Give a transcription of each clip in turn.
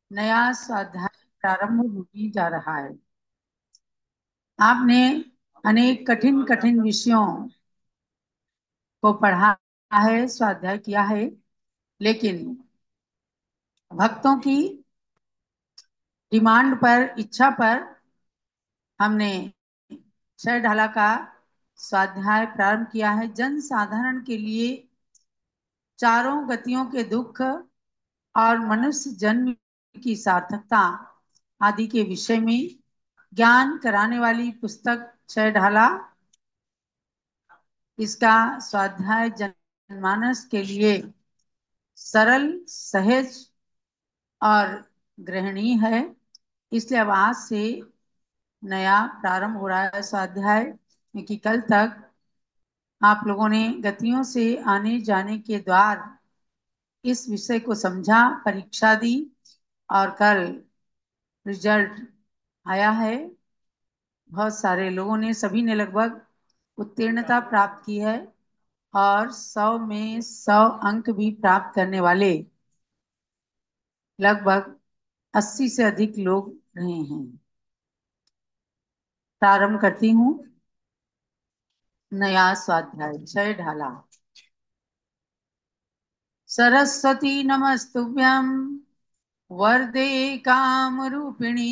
नया स्वाध्याय प्रारंभ होने जा रहा है। आपने अनेक कठिन कठिन विषयों को पढ़ा है, स्वाध्याय किया है, लेकिन भक्तों की डिमांड पर, इच्छा पर हमने छह ढाला का स्वाध्याय प्रारंभ किया है। जन साधारण के लिए चारों गतियों के दुख और मनुष्य जन्म की सार्थकता आदि के विषय में ज्ञान कराने वाली पुस्तक छह ढाला। इसका स्वाध्याय जनमानस के लिए सरल, सहज और ग्रहणीय है। इसलिए अब आज से नया प्रारंभ हो रहा है स्वाध्याय, क्योंकि कल तक आप लोगों ने गतियों से आने जाने के द्वार इस विषय को समझा, परीक्षा दी और कल रिजल्ट आया है। बहुत सारे लोगों ने, सभी ने लगभग उत्तीर्णता प्राप्त की है और 100 में 100 अंक भी प्राप्त करने वाले लगभग 80 से अधिक लोग रहे हैं। प्रारंभ करती हूँ नया स्वाध्याय छह ढाला। सरस्वती नमस्तुभ्यं वरदे काम रूपिणी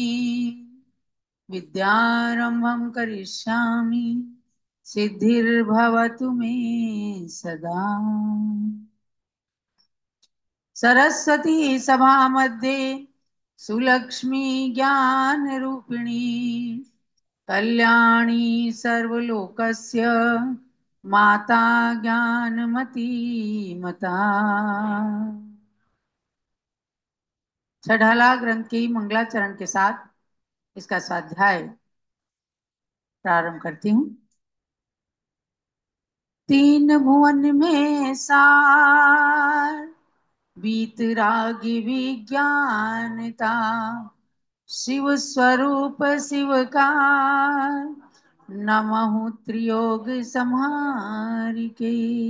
विद्यारंभं करिष्यामि सिद्धिर्भवतु मे सदा। सरस्वती सभा मध्ये सुलक्ष्मी ज्ञान रूपिणी कल्याणी सर्वलोकस्य माता ज्ञानमती मता। छठाला ग्रंथ की मंगलाचरण के साथ इसका स्वाध्याय प्रारंभ करती हूँ। तीन भुवन में सार वीतरागी विज्ञानता शिव स्वरूप शिव का नमः त्रियोग संहारिके।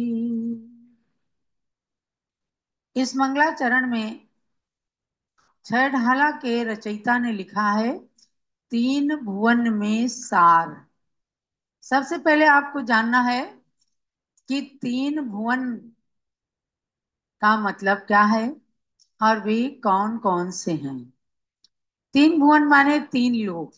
इस मंगलाचरण में छह ढाला के रचयिता ने लिखा है तीन भुवन में सार। सबसे पहले आपको जानना है कि तीन भुवन का मतलब क्या है और वे कौन कौन से हैं। तीन भुवन माने तीन लोग।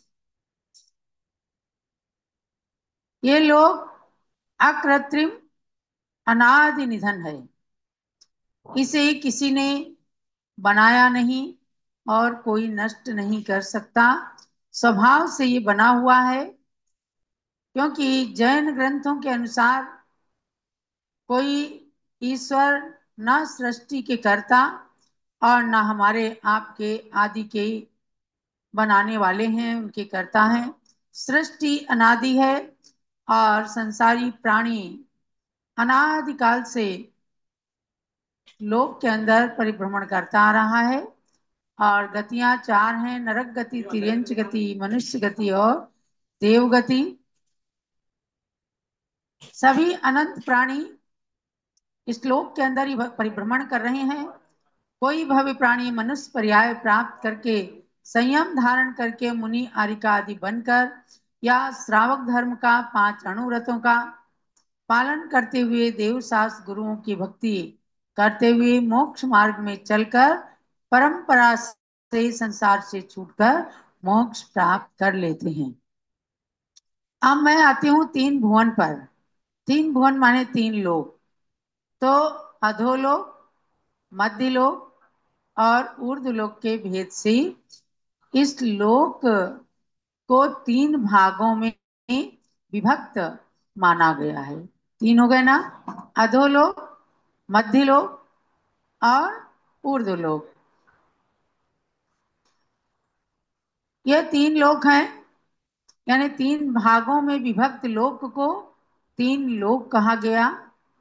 ये लोग अकृत्रिम अनादि निधन है। इसे किसी ने बनाया नहीं और कोई नष्ट नहीं कर सकता। स्वभाव से ये बना हुआ है, क्योंकि जैन ग्रंथों के अनुसार कोई ईश्वर न सृष्टि के कर्ता और न हमारे आपके आदि के बनाने वाले हैं, उनके कर्ता हैं। सृष्टि अनादि है और संसारी प्राणी अनादिकाल से लोक के अंदर परिभ्रमण करता आ रहा है। और गतियां चार हैं: नरक गति, तिर्यंच गति, मनुष्य गति और देव गति। सभी अनंत प्राणी इस लोक के अंदर ही परिभ्रमण कर रहे हैं। कोई भव्य प्राणी मनुष्य पर्याय प्राप्त करके संयम धारण करके मुनि आरिका आदि बनकर या श्रावक धर्म का 5 अणुव्रतों का पालन करते हुए देव शास्त्र गुरुओं की भक्ति करते हुए मोक्ष मार्ग में चलकर परंपरा से संसार से छूटकर मोक्ष प्राप्त कर लेते हैं। अब मैं आती हूँ तीन भुवन पर। तीन भुवन माने तीन लोग। तो अधोलोक, मध्यलोक और ऊर्ध्वलोक के भेद से इस लोक को तीन भागों में विभक्त माना गया है। तीन हो गए ना? अधोलोक, मध्यलोक और ऊर्ध्वलोक। ये तीन लोक हैं, यानी तीन भागों में विभक्त लोक को तीन लोक कहा गया।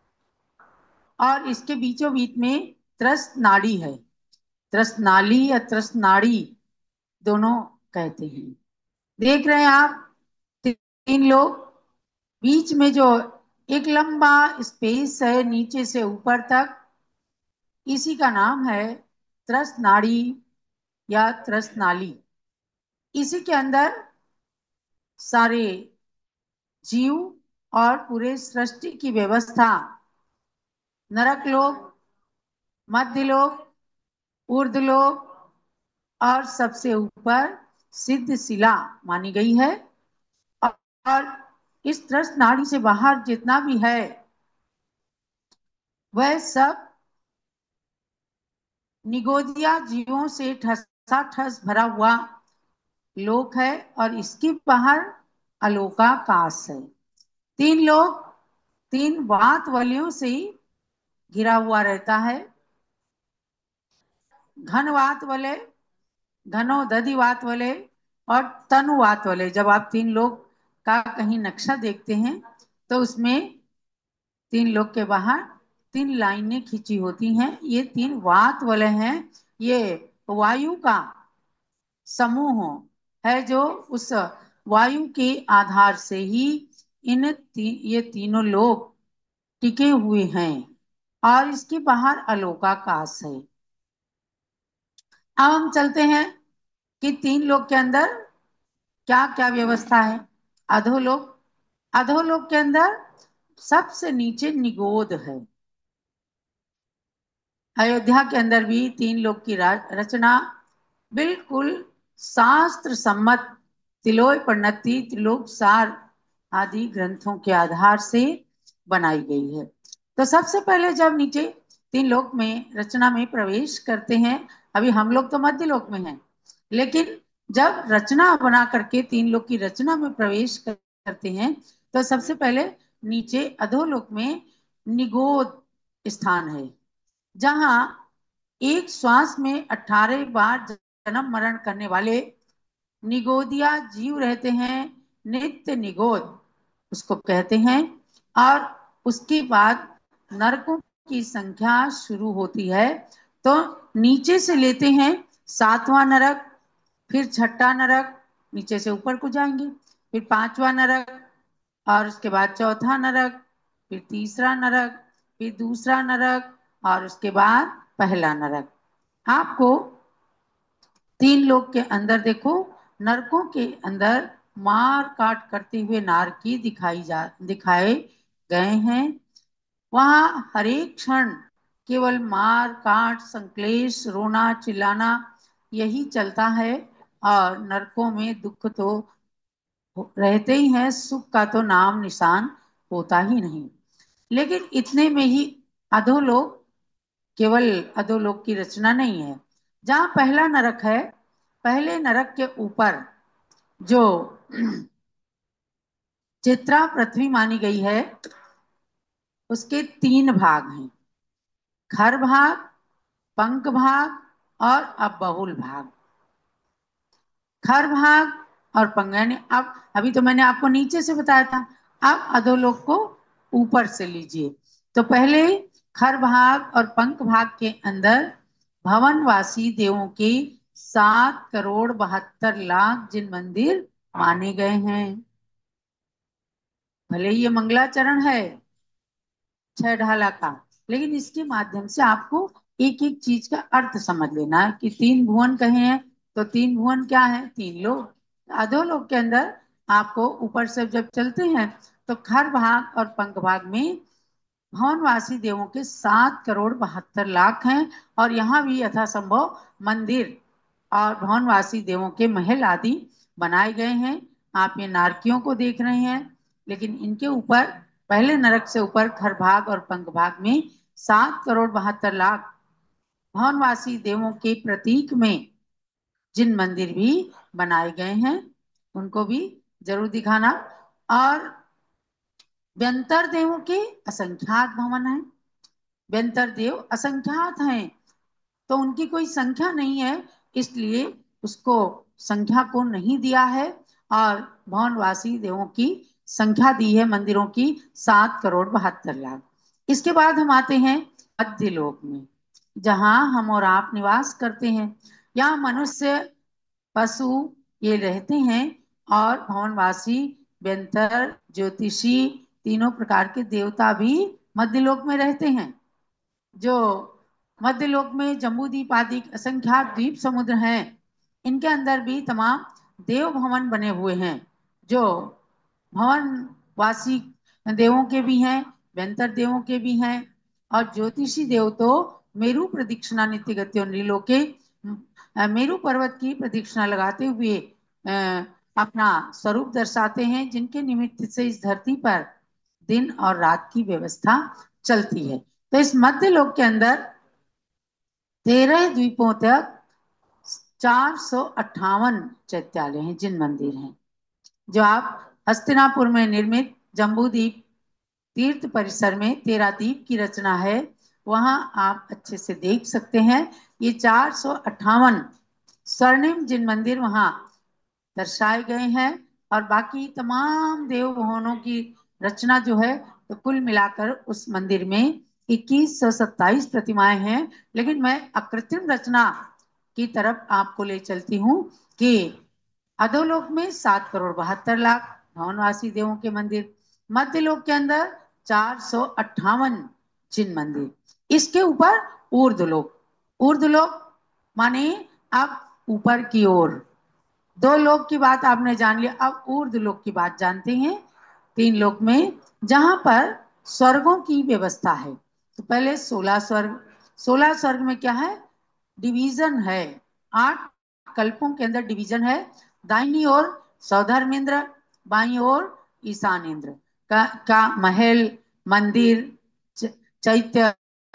और इसके बीचों बीच में त्रस्त नाड़ी है। त्रस्त नाली या त्रस्त नाड़ी दोनों कहते हैं। देख रहे हैं आप तीन लोग, बीच में जो एक लंबा स्पेस है नीचे से ऊपर तक, इसी का नाम है त्रस्त नाड़ी या त्रसनाली। इसी के अंदर सारे जीव और पूरे सृष्टि की व्यवस्था नरक लोक, मध्य लोक, ऊर्ध्व लोक और सबसे ऊपर सिद्ध शिला मानी गई है। और इस त्रस नाड़ी से बाहर जितना भी है वह सब निगोदिया जीवों से ठसाठस भरा हुआ लोक है और इसके बाहर अलोकाकाश है। तीन लोक तीन वात वलयों से घिरा हुआ रहता है। घनवात वलय, घनोदधिवात वलय और तनुवात वलय। जब आप तीन लोक का कहीं नक्शा देखते हैं तो उसमें तीन लोक के बाहर तीन लाइनें खींची होती हैं। ये तीन वात वलय हैं। ये वायु का समूह है जो उस वायु के आधार से ही ये तीनों लोक टिके हुए हैं और इसके बाहर अलोकाकाश है। अब हम चलते हैं कि तीन लोक के अंदर क्या क्या व्यवस्था है। अधोलोक, अधोलोक के अंदर सबसे नीचे निगोद है। अयोध्या के अंदर भी तीन लोक की रचना बिल्कुल शास्त्र सम्मत तिलोय प्रणति त्रिलोक सार आदि ग्रंथों के आधार से बनाई गई है। तो सबसे पहले जब नीचे तीन लोक में रचना में प्रवेश करते हैं, अभी हम लोग तो मध्य लोक में हैं, लेकिन जब रचना बना करके तीन लोक की रचना में प्रवेश करते हैं तो सबसे पहले नीचे अधोलोक में निगोद स्थान है, जहां एक श्वास में 18 बार जन्म मरण करने वाले निगोदिया जीव रहते हैं। नित्य निगोद उसको कहते हैं। और उसके बाद नरकों की संख्या शुरू होती है। तो नीचे से लेते हैं सातवां नरक, फिर छठा नरक, नीचे से ऊपर को जाएंगे, फिर पांचवा नरक और उसके बाद चौथा नरक, फिर तीसरा नरक, फिर दूसरा नरक और उसके बाद पहला नरक। आपको तीन लोक के अंदर देखो, नरकों के अंदर मार काट करते हुए नारकी दिखाए गए हैं। वहां हर एक क्षण केवल मार काट, संक्लेश, रोना चिल्लाना यही चलता है। और नरकों में दुख तो रहते ही हैं, सुख का तो नाम निशान होता ही नहीं। लेकिन इतने में ही अधोलोक केवल अधोलोक की रचना नहीं है। जहां पहला नरक है, पहले नरक के ऊपर जो चित्रा पृथ्वी मानी गई है उसके तीन भाग हैं, खर भाग, पंख भाग और बहुल भाग। खर भाग और पंख यानी अब अभी तो मैंने आपको नीचे से बताया था, अब अधोलोक को ऊपर से लीजिए। तो पहले खर भाग और पंख भाग के अंदर भवनवासी देवों के 7,72,00,000 जिन मंदिर माने गए हैं। भले ही ये मंगलाचरण है छह ढाला का, लेकिन इसके माध्यम से आपको एक एक चीज का अर्थ समझ लेना है कि तीन भुवन कहे हैं तो तीन भुवन क्या है, तीन लोग। अधोलोक के अंदर आपको ऊपर से जब चलते हैं तो खर भाग और पंख भाग में भवनवासी देवों के 7,72,00,000 हैं। और यहाँ भी यथासंभव मंदिर और भवनवासी देवों के महल आदि बनाए गए हैं। आप ये नारकियों को देख रहे हैं, लेकिन इनके ऊपर पहले नरक से ऊपर खर भाग और पंख भाग में 7,72,00,000 भवनवासी देवों के प्रतीक में जिन मंदिर भी बनाए गए हैं उनको भी जरूर दिखाना। और व्यंतर देवों के असंख्यात भवन है। व्यंतर देव असंख्यात हैं, तो उनकी कोई संख्या नहीं है, इसलिए उसको संख्या को नहीं दिया है। और भवनवासी देवों की संख्या दी है मंदिरों की 7,72,00,000। इसके बाद हम आते हैं मध्य लोक में, जहां हम और आप निवास करते हैं। यहाँ मनुष्य, पशु ये रहते हैं और भवनवासी, व्यंतर, ज्योतिषी तीनों प्रकार के देवता भी मध्यलोक में रहते हैं। जो मध्यलोक में जम्बूद्वीप आदि असंख्यात द्वीप समुद्र हैं। इनके अंदर भी तमाम देव भवन बने हुए हैं, जो भवन वासी देवों के भी हैं, व्यंतर देवों के भी हैं, और ज्योतिषी देव तो मेरु प्रदक्षिणा नित्य गत्यो नृलोके मेरु पर्वत की प्रदक्षिणा लगाते हुए अपना स्वरूप दर्शाते हैं, जिनके निमित्त से इस धरती पर दिन और रात की व्यवस्था चलती है। तो इस मध्य लोक के अंदर 13 द्वीपों तक 458 चैत्यालय हैं, जिन मंदिर हैं, जो आप हस्तिनापुर में निर्मित जम्बूद्वीप तीर्थ परिसर में 13 द्वीप की रचना है, वहां आप अच्छे से देख सकते हैं। ये 458 स्वर्णिम जिन मंदिर वहां दर्शाए गए हैं, और बाकी तमाम देव भवनों की रचना जो है, तो कुल मिलाकर उस मंदिर में 2127 प्रतिमाएं हैं। लेकिन मैं अकृत्रिम रचना की तरफ आपको ले चलती हूँ कि अधोलोक में 7,72,00,000 भवनवासी देवों के मंदिर, मध्यलोक के अंदर 458 जिन मंदिर, इसके ऊपर ऊर्ध्वलोक। ऊर्ध्वलोक माने अब ऊपर की ओर। दो लोक की बात आपने जान लिया, अब ऊर्ध्वलोक की बात जानते हैं। 3 लोक में जहां पर स्वर्गों की व्यवस्था है। तो पहले 16 स्वर्ग। 16 स्वर्ग में क्या है? डिवीजन है। 8 कल्पों के अंदर डिवीजन है। दाहिनी ओर सौधर्मेंद्र, बाई ओर ईशान इंद्र का महल, मंदिर, चैत्य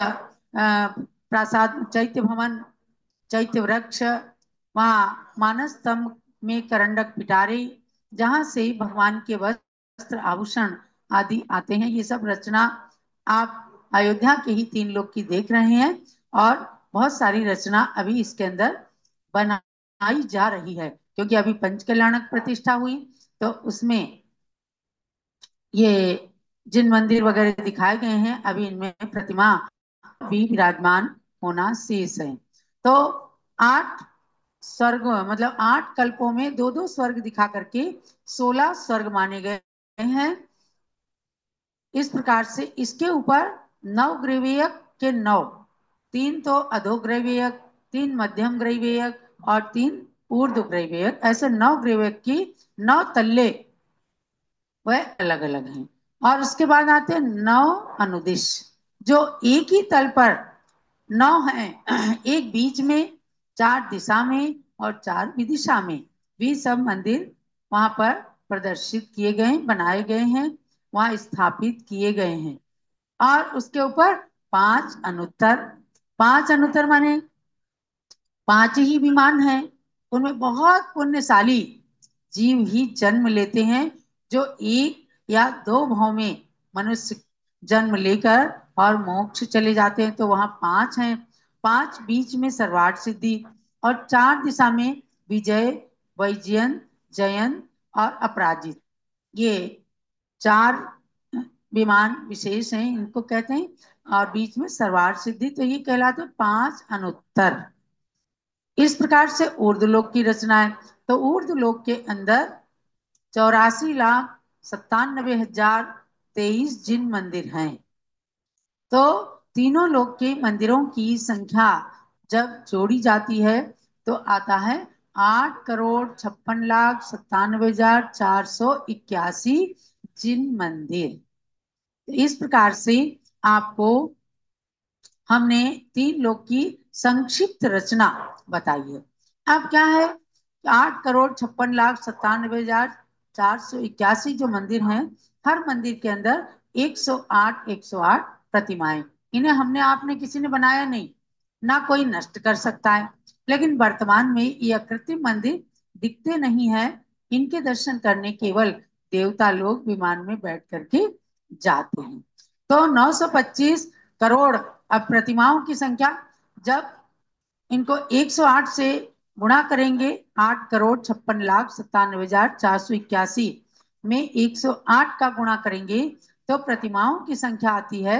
प्रासाद, चैत्य भवन, चैत्य वृक्ष, वहाँ मानस स्तंभ में करंडक पिटारे, जहां से भगवान के वस्त्र आभूषण आदि आते हैं। ये सब रचना आप अयोध्या के ही 3 लोग की देख रहे हैं, और बहुत सारी रचना अभी इसके अंदर बनाई जा रही है, क्योंकि अभी पंचकल्याणक प्रतिष्ठा हुई, तो उसमें ये जिन मंदिर वगैरह दिखाए गए हैं, अभी इनमें प्रतिमा भी विराजमान होना शेष है। तो 8 स्वर्ग, मतलब 8 कल्पों में 2-2 स्वर्ग दिखा करके 16 स्वर्ग माने गए हैं। इस प्रकार से इसके ऊपर नवग्रैवेयक के 9, 3 तो अधोग्रैवेयक, 3 मध्यम ग्रैवेयक, और 3 ऊर्ध्व ग्रैवेयक, ऐसे 9 ग्रैवेयक की 9 तल्ले वह अलग अलग हैं। और उसके बाद आते हैं 9 अनुदिश, जो एक ही तल पर 9 हैं, एक बीच में, 4 दिशा में, और 4 विदिशा में भी सब मंदिर वहां पर प्रदर्शित किए गए, बनाए गए हैं, वहां स्थापित किए गए हैं। और उसके ऊपर 5 अनुत्तर। 5 अनुत्तर माने 5 ही विमान हैं। उनमें बहुत पुण्यशाली जीव ही जन्म लेते हैं, जो 1 या 2 भाव में मनुष्य जन्म लेकर और मोक्ष चले जाते हैं। तो वहां 5 हैं। 5 बीच में सर्वार्थ सिद्धि, और 4 दिशा में विजय, वैजयंत, जयंत और अपराजित, ये 4 विमान विशेष हैं, इनको कहते हैं। और बीच में सर्वार्थ सिद्धि, तो ये कहलाते 5 अनुत्तर। इस प्रकार से ऊर्ध्वलोक की रचना है। तो ऊर्ध्वलोक के अंदर 84,97,023 जिन मंदिर हैं। तो तीनों लोक के मंदिरों की संख्या जब जोड़ी जाती है, तो आता है 8,56,97,481 जिन मंदिर। इस प्रकार से आपको हमने 3 लोक की संक्षिप्त रचना बताई है। अब क्या है? 8,56,97,481 जो मंदिर हैं, हर मंदिर के अंदर 108 108 प्रतिमाएं। इन्हें हमने आपने किसी ने बनाया नहीं, ना कोई नष्ट कर सकता है। लेकिन वर्तमान में ये कृत्रिम मंदिर दिखते नहीं है। इनके दर्शन करने केवल देवता लोग विमान में बैठ करके जाते हैं। तो 925 करोड़ अब प्रतिमाओं की संख्या, जब इनको 108 से गुणा करेंगे, 8,56,97,481 में 108 का गुणा करेंगे, तो प्रतिमाओं की संख्या आती है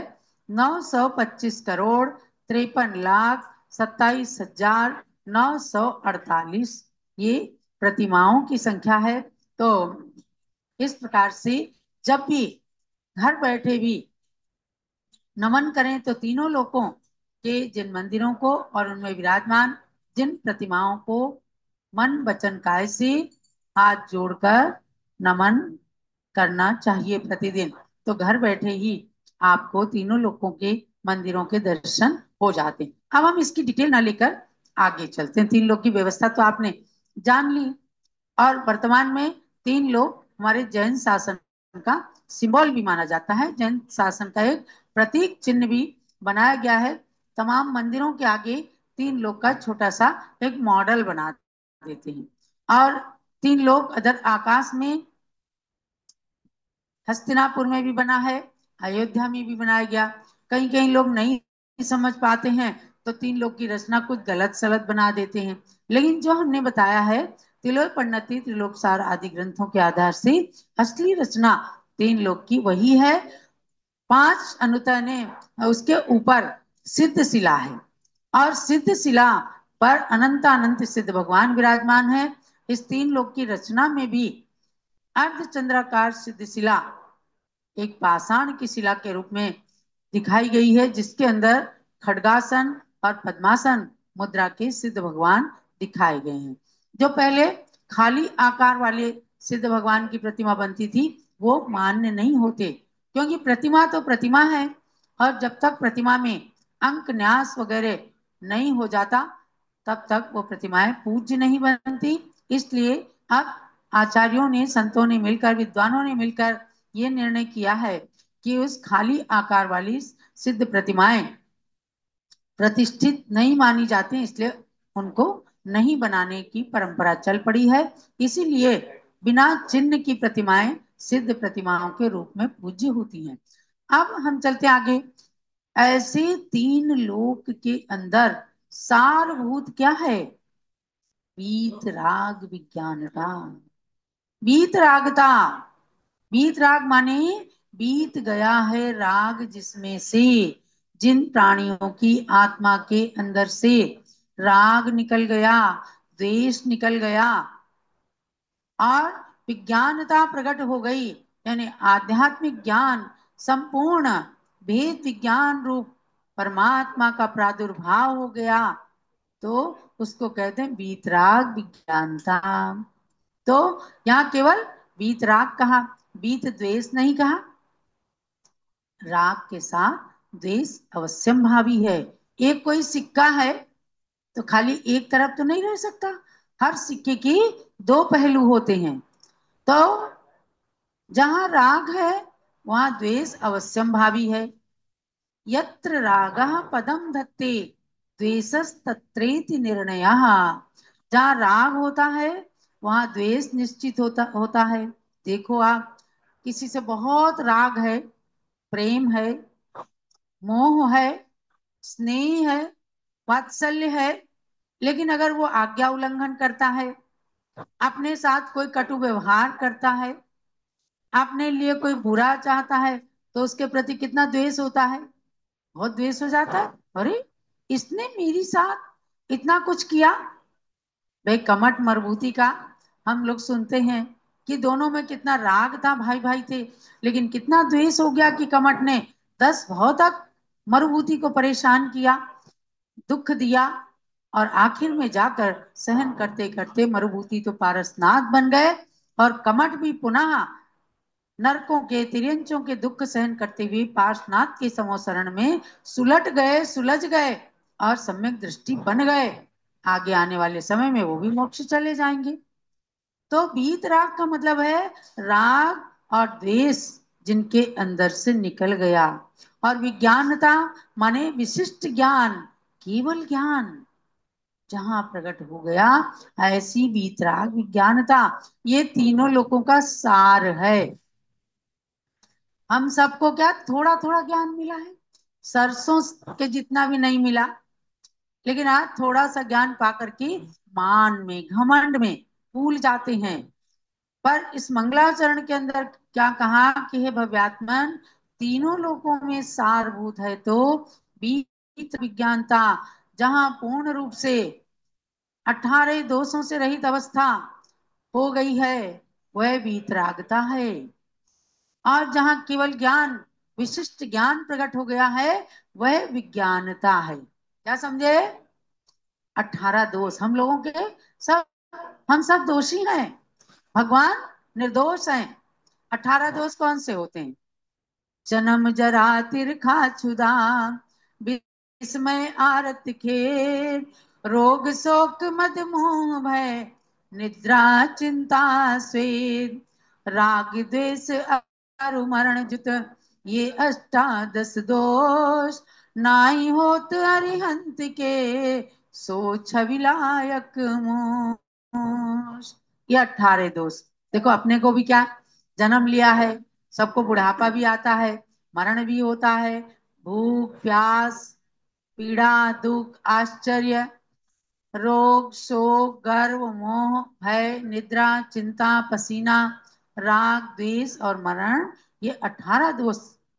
925,53,27,948। ये प्रतिमाओं की संख्या है। तो इस प्रकार से जब भी घर बैठे भी नमन करें, तो तीनों लोकों के जिन मंदिरों को और उनमें विराजमान जिन प्रतिमाओं को मन वचन काय से हाथ जोड़कर नमन करना चाहिए प्रतिदिन। तो घर बैठे ही आपको तीनों लोकों के मंदिरों के दर्शन हो जाते हैं। अब हम इसकी डिटेल ना लेकर आगे चलते हैं। तीन लोक की व्यवस्था तो आपने जान ली, और वर्तमान में तीन लोक हमारे जैन शासन का सिंबल भी माना जाता है। जैन शासन का एक प्रतीक चिन्ह भी बनाया गया है। तमाम मंदिरों के आगे तीन लोक का छोटा सा एक मॉडल बना देते हैं। और तीन लोक अदर आकाश में हस्तिनापुर में भी बना है, अयोध्या में भी बनाया गया। कहीं कहीं लोग नहीं समझ पाते हैं तो तीन लोक की रचना कुछ गलत सलत बना देते हैं, लेकिन जो हमने बताया है तिलोपन्नति त्रिलोकसार आदि ग्रंथों के आधार से असली रचना तीन लोक की वही है। 5 अनुतय ने उसके ऊपर सिद्ध शिला है, और सिद्ध शिला पर अनंत अनंत सिद्ध भगवान विराजमान है। इस तीन लोक की रचना में भी अर्धचंद्राकार सिद्ध शिला एक पाषाण की शिला के रूप में दिखाई गई है, जिसके अंदर खड्गासन और पद्मासन मुद्रा के सिद्ध भगवान दिखाए गए हैं। जो पहले खाली आकार वाले सिद्ध भगवान की प्रतिमा बनती थी वो मान्य नहीं होते, क्योंकि प्रतिमा तो प्रतिमा है, और जब तक प्रतिमा में अंक न्यास वगैरह नहीं हो जाता तब तक वो प्रतिमाएं पूज्य नहीं बनती। इसलिए अब आचार्यों ने, संतों ने मिलकर, विद्वानों ने मिलकर ये निर्णय किया है कि उस खाली आकार वाली सिद्ध प्रतिमाएं प्रतिष्ठित नहीं मानी जाती, इसलिए उनको नहीं बनाने की परंपरा चल पड़ी है। इसीलिए बिना चिन्ह की प्रतिमाएं सिद्ध प्रतिमाओं के रूप में पूज्य होती हैं। अब हम चलते आगे। ऐसे तीन लोक के अंदर सारभूत क्या है? वीत राग विज्ञानता। वीत रागता, वीत राग माने बीत गया है राग, जिसमें से जिन प्राणियों की आत्मा के अंदर से राग निकल गया, द्वेष निकल गया और विज्ञानता प्रकट हो गई, यानी आध्यात्मिक ज्ञान, संपूर्ण भेद विज्ञान रूप परमात्मा का प्रादुर्भाव हो गया, तो उसको कहते हैं वीतराग विज्ञानता। तो यहाँ केवल वीतराग कहा, वीत द्वेष नहीं कहा। राग के साथ द्वेष अवश्यम भावी है। एक कोई सिक्का है तो खाली एक तरफ तो नहीं रह सकता, हर सिक्के की दो पहलू होते हैं। तो जहां राग है वहां द्वेष अवश्यम भावी है। यत्र रागः पदम धत्ते द्वेषस्तत्रेति निर्णयः। जहां राग होता है वहां द्वेष निश्चित होता है। देखो, आप किसी से बहुत राग है, प्रेम है, मोह है, स्नेह है, वात्सल्य है, लेकिन अगर वो आज्ञा उल्लंघन करता है, अपने साथ कोई कटु व्यवहार करता है, अपने लिए कोई बुरा चाहता है, तो उसके प्रति कितना द्वेष होता है? बहुत द्वेष हो जाता है। अरे, इसने मेरी साथ इतना कुछ किया। भाई, कमठ मरभूति का हम लोग सुनते हैं कि दोनों में कितना राग था, भाई भाई थे, लेकिन कितना द्वेष हो गया कि कमठ ने 10 भाव तक मरुभूति को परेशान किया, दुख दिया, और आखिर में जाकर सहन करते करते मरुभूति तो पारसनाथ बन गए, और कमठ भी पुनः नरकों के, तिर्यंचों के दुख सहन करते हुए पार्श्वनाथ के समोसरण में सुलट गए, सुलझ गए और सम्यक दृष्टि बन गए। आगे आने वाले समय में वो भी मोक्ष चले जाएंगे। तो बीत राग का मतलब है राग और द्वेष जिनके अंदर से निकल गया, और विज्ञानता माने विशिष्ट ज्ञान, केवल ज्ञान जहां प्रकट हो गया, ऐसी बीतराग विज्ञानता। ये तीनों लोगों का सार है। हम सबको क्या थोड़ा थोड़ा ज्ञान मिला है, सरसों के जितना भी नहीं मिला, लेकिन आज थोड़ा सा ज्ञान पा करके मान में, घमंड में भूल जाते हैं। पर इस मंगलाचरण के अंदर क्या कहा कि हे भव्यात्मन, तीनों लोकों में सारभूत है तो बीत विज्ञानता, जहां पूर्ण रूप से 18 दोषों से रहित अवस्था हो गई है, वह वीतरागता है। और जहां केवल ज्ञान, विशिष्ट ज्ञान प्रकट हो गया है, वह विज्ञानता है। क्या समझे? 18 दोष हम लोगों के, सब हम सब दोषी हैं, भगवान निर्दोष हैं। 18 दोष कौन से होते हैं? जन्म जरा तिरखा छुदा, विस्मय आरत खेद, रोग शोक मद मोह भय, निद्रा चिंता स्वेद, राग द्वेष अरु मरण जुत, ये अष्टादश दोष, नाई होत अरिहंत के, सो छविलायक मोष। ये 18 दोष। देखो अपने को भी क्या जन्म लिया है, सबको बुढ़ापा भी आता है, मरण भी होता है, भूख प्यास, पीड़ा दुख आश्चर्य, रोग शोक गर्व मोह भय निद्रा चिंता पसीना राग द्वेष और मरण, ये 18 दोष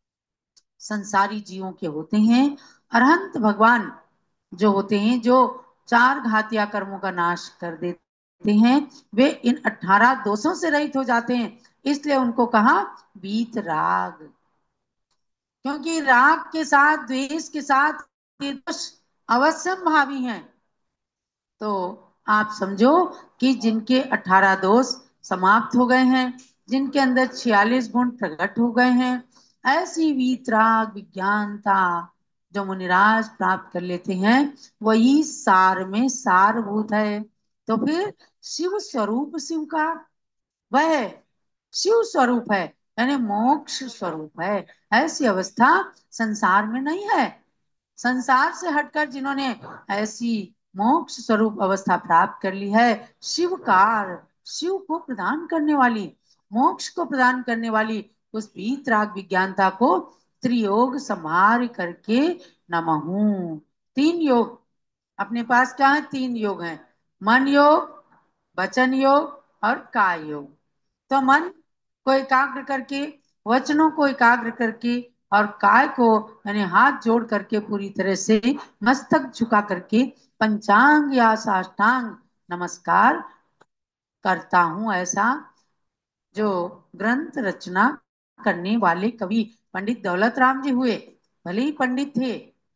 संसारी जीवों के होते हैं। अरहंत भगवान जो होते हैं, जो चार घातिया कर्मों का नाश कर देते हैं, वे इन 18 दोषों से रहित हो जाते हैं। इसलिए उनको कहा वीत राग, क्योंकि राग के साथ द्वेष के साथ ये दोष अवश्य भावी हैं। तो आप समझो कि जिनके 18 दोष समाप्त हो गए हैं, जिनके अंदर 46 गुण प्रकट हो गए हैं, ऐसी वीतराग विज्ञानता जो मुनिराज प्राप्त कर लेते हैं, वही सार में सारभूत है। तो फिर शिव स्वरूप शिव का, वह शिव स्वरूप है, यानी मोक्ष स्वरूप है। ऐसी अवस्था संसार में नहीं है। संसार से हटकर जिन्होंने ऐसी मोक्ष स्वरूप अवस्था प्राप्त कर ली है, शिवकार, शिव को प्रदान करने वाली, मोक्ष को प्रदान करने वाली उस वीतराग विज्ञानता को त्रियोग संहार करके नमहू। 3 योग अपने पास क्या है? 3 योग हैं, मन योग, वचन योग और काय योग। तो मन को एकाग्र करके, वचनों को एकाग्र करके और काय को यानी हाथ जोड़ करके पूरी तरह से मस्तक झुका करके पंचांग या साष्टांग नमस्कार करता हूं, ऐसा जो ग्रंथ रचना करने वाले कवि पंडित दौलत राम जी हुए। भले ही पंडित थे,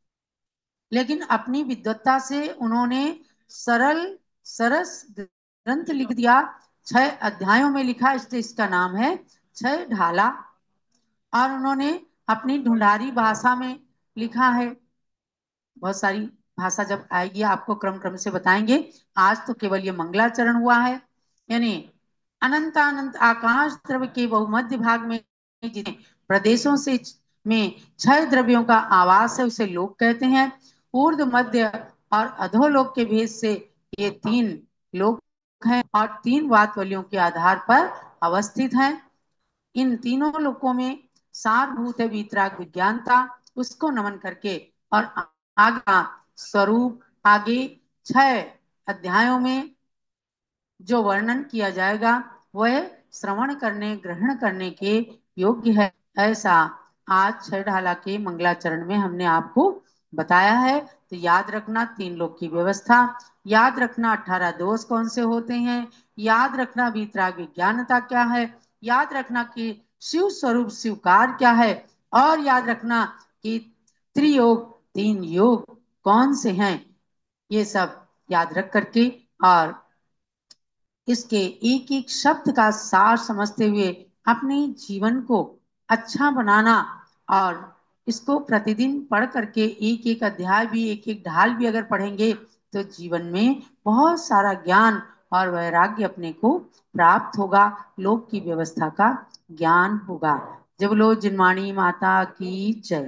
लेकिन अपनी विद्वत्ता से उन्होंने सरल सरस ग्रंथ लिख दिया। 6 अध्यायों में लिखा, इसलिए इसका नाम है 6 ढाला। और उन्होंने अपनी ढूंढारी भाषा में लिखा है। बहुत सारी भाषा जब आएगी आपको क्रम क्रम से बताएंगे। आज तो केवल ये मंगलाचरण हुआ है, यानी अनंत अनंत आकाश द्रव्य के बहुमध्य भाग में जितने प्रदेशों से में 6 द्रव्यों का आवास है, उसे लोक कहते हैं। ऊर्ध्व मध्य और अधोलोक के भेद से ये 3 लोक हैं और 3 वातवलियों के आधार पर अवस्थित हैं। इन तीनों लोकों में सारभूत है वीतराग विज्ञानता, उसको नमन करके और आगे का स्वरूप आगे 6 अध्यायों में जो वर्णन किया जाएगा, वह श्रवण करने ग्रहण करने के योग्य है। ऐसा आज 6 ढाला के मंगलाचरण में हमने आपको बताया है। तो याद रखना 3 लोक की व्यवस्था, याद रखना 18 दोष कौन से होते हैं, याद रखना वीतराग विज्ञानता क्या है, याद रखना कि शिव स्वरूप शिवकार क्या है, और याद रखना कि त्रियोग 3 योग कौन से हैं। ये सब याद रख करके और इसके एक एक शब्द का सार समझते हुए अपने जीवन को अच्छा बनाना, और इसको प्रतिदिन पढ़ करके एक एक अध्याय भी, एक एक ढाल भी अगर पढ़ेंगे, तो जीवन में बहुत सारा ज्ञान और वैराग्य अपने को प्राप्त होगा, लोक की व्यवस्था का ज्ञान होगा। जब लो जिनवाणी माता की जय।